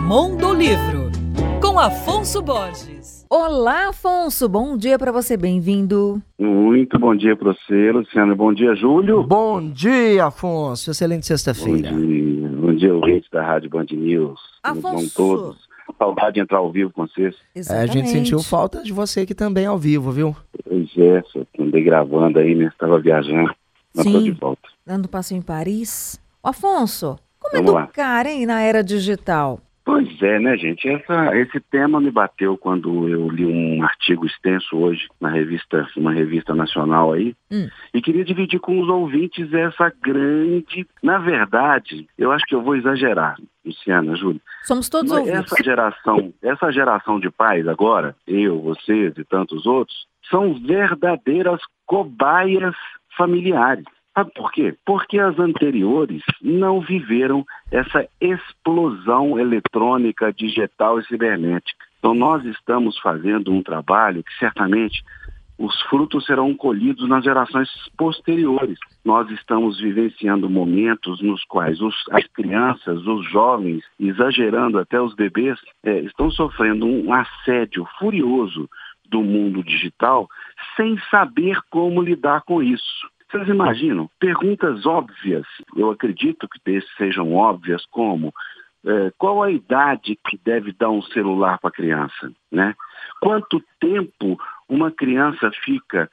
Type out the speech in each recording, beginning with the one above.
Mundo Livro, com Afonso Borges. Olá, Afonso. Bom dia para você. Bem-vindo. Muito bom dia para você, Luciano. Bom dia, Júlio. Bom dia, Afonso. Excelente sexta-feira. Bom dia, ouvintes da Rádio Band News. Afonso. Como vão todos? Saudade de entrar ao vivo com vocês. Exatamente. A gente sentiu falta de você aqui também ao vivo, viu? Pois é, só que andei gravando aí, né? Estava viajando. Mas tô de volta. Dando passeio em Paris. Afonso, como Vamos lá. educar, hein, na era digital? Pois é, né, gente? Esse tema me bateu quando eu li um artigo extenso hoje na uma revista nacional aí, e queria dividir com os ouvintes essa grande... Na verdade, eu acho que eu vou exagerar, Luciana, Júlio. Somos todos ouvintes. Essa geração de pais agora, eu, vocês e tantos outros, são verdadeiras cobaias familiares. Sabe por quê? Porque as anteriores não viveram essa explosão eletrônica, digital e cibernética. Então nós estamos fazendo um trabalho que certamente os frutos serão colhidos nas gerações posteriores. Nós estamos vivenciando momentos nos quais as crianças, os jovens, exagerando até os bebês, estão sofrendo um assédio furioso do mundo digital sem saber como lidar com isso. Vocês imaginam? Perguntas óbvias, eu acredito que sejam óbvias, como qual a idade que deve dar um celular para a criança, né? Quanto tempo uma criança fica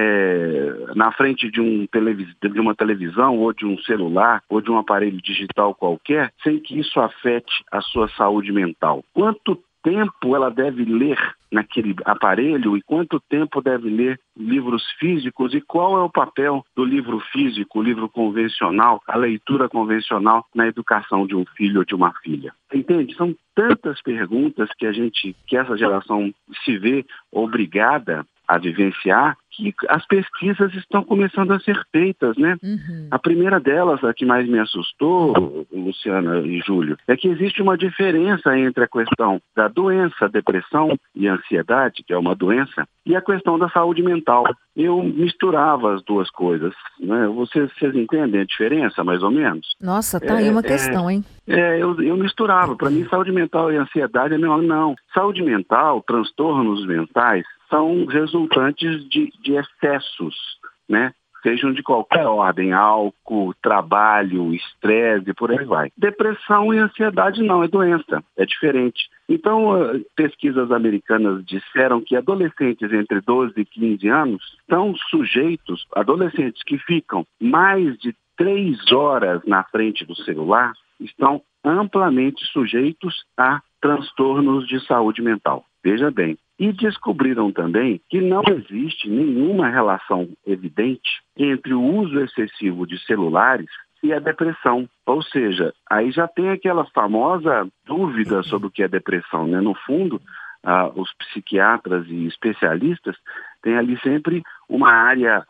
na frente de uma televisão ou de um celular ou de um aparelho digital qualquer, sem que isso afete a sua saúde mental? Quanto tempo ela deve ler naquele aparelho e quanto tempo deve ler livros físicos e qual é o papel do livro físico, o livro convencional, a leitura convencional na educação de um filho ou de uma filha. Entende? São tantas perguntas que essa geração se vê obrigada a vivenciar, que as pesquisas estão começando a ser feitas, né? A primeira delas, a que mais me assustou, Luciana e Júlio, é que existe uma diferença entre a questão da doença, depressão e ansiedade, que é uma doença, e a questão da saúde mental. Eu misturava as duas coisas, né? Vocês entendem a diferença, mais ou menos? Nossa, tá aí uma questão, hein? Eu misturava. Para mim, saúde mental e ansiedade é melhor. Não. Saúde mental, transtornos mentais, são resultantes de excessos, né? Sejam de qualquer ordem, álcool, trabalho, estresse, por aí vai. Depressão e ansiedade não, é doença, é diferente. Então, pesquisas americanas disseram que adolescentes entre 12 e 15 anos são sujeitos, adolescentes que ficam mais de 3 horas na frente do celular, estão amplamente sujeitos a transtornos de saúde mental. Veja bem. E descobriram também que não existe nenhuma relação evidente entre o uso excessivo de celulares e a depressão. Ou seja, aí já tem aquela famosa dúvida sobre o que é depressão, né? No fundo, os psiquiatras e especialistas têm ali sempre uma área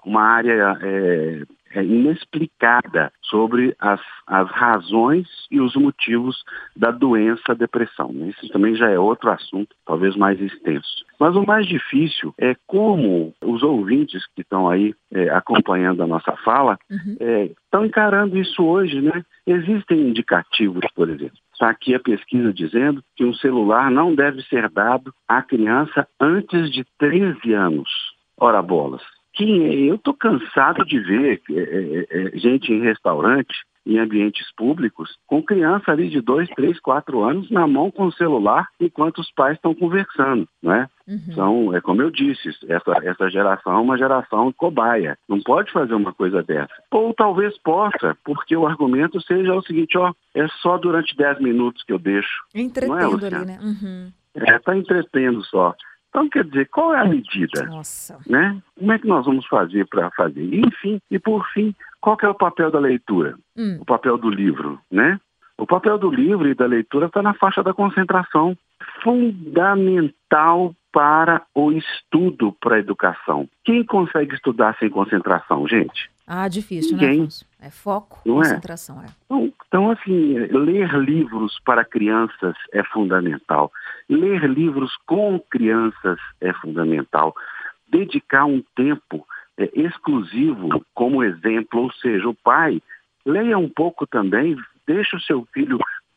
inexplicada sobre as razões e os motivos da doença depressão. Isso também já é outro assunto, talvez mais extenso. Mas o mais difícil é como os ouvintes que estão aí acompanhando a nossa fala estão encarando isso hoje, né? Existem indicativos, por exemplo. Está aqui a pesquisa dizendo que um celular não deve ser dado à criança antes de 13 anos. Ora bolas. Eu estou cansado de ver gente em restaurante, em ambientes públicos, com criança ali de 2, 3, 4 anos na mão com o celular enquanto os pais estão conversando, não é? Então, como eu disse, essa geração é uma geração cobaia. Não pode fazer uma coisa dessa. Ou talvez possa, porque o argumento seja o seguinte, é só durante 10 minutos que eu deixo. Entretendo ali, né? Está entretendo só. Então, quer dizer, qual é a medida? Nossa. Né? Como é que nós vamos fazer para fazer? Enfim, e por fim, qual que é o papel da leitura? O papel do livro, né? O papel do livro e da leitura está na faixa da concentração. Fundamental para o estudo, para a educação. Quem consegue estudar sem concentração, gente? Difícil, Ninguém. Né, Afonso? É foco, não concentração. Então, assim, ler livros para crianças é fundamental. Ler livros com crianças é fundamental. Dedicar um tempo exclusivo como exemplo, ou seja, o pai leia um pouco também, deixa o seu filho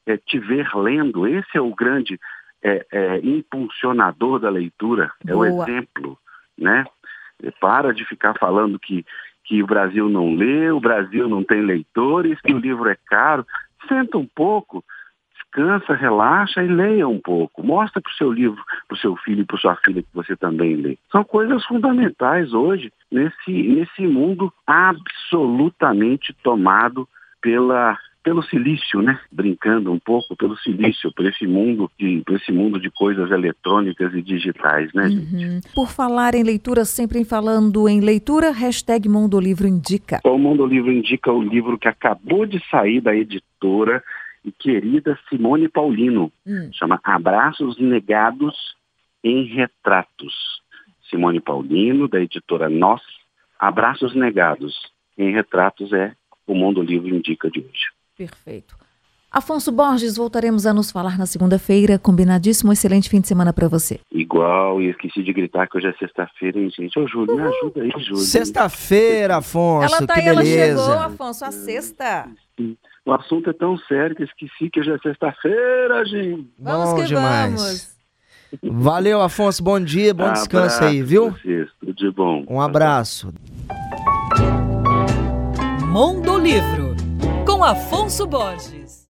te ver lendo. Esse é o grande impulsionador da leitura, é o exemplo, né? Para de ficar falando que o Brasil não lê, o Brasil não tem leitores, que o livro é caro. Senta um pouco, descansa, relaxa e leia um pouco. Mostra para o seu livro, para o seu filho e para sua filha que você também lê. São coisas fundamentais hoje nesse mundo absolutamente tomado pelo silício, né? Brincando um pouco pelo silício, por esse mundo de coisas eletrônicas e digitais, né, gente? Por falar em leitura, sempre falando em leitura, #Mundo Livro Indica. O Mundo Livro indica o livro que acabou de sair da editora e querida Simone Paulino. Chama Abraços Negados em Retratos. Simone Paulino, da editora Nós. Abraços Negados em Retratos é o Mundo Livro indica de hoje. Perfeito. Afonso Borges, voltaremos a nos falar na segunda-feira. Combinadíssimo, excelente fim de semana para você. Igual, e esqueci de gritar que hoje é sexta-feira, hein, gente? Ô, Júlio, me ajuda aí, Júlio. Sexta-feira, Afonso, Ela tá que aí, ela beleza. chegou, Afonso, a sexta. O assunto é tão sério que eu esqueci que hoje é sexta-feira, gente. Vamos Bom que demais. vamos. Valeu, Afonso, bom dia, bom descanso aí, viu? Vocês, tudo de bom. Um abraço. Mundo Livro, com Afonso Borges.